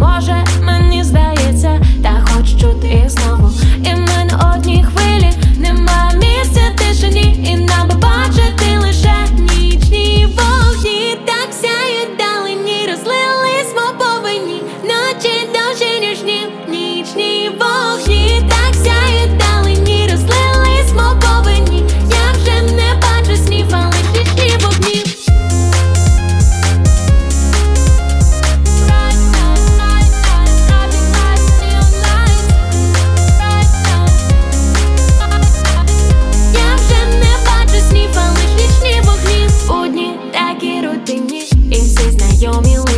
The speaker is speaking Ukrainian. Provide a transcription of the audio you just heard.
може, мені здається, та хоч чути знову. І ми на одній хвилі, нема місця тишині, і нам побачити лише нічні вогні. Так сяють далині, розлились мов повинні, ночі довші ніж днів, нічні вогні. Так сяють далині, розлились мов повинні, я вже не бачу снів, а лиш нічні вогні. Я вже не бачу снів, а лиш нічні вогні. Будні такі рутинні, і всі знайомі.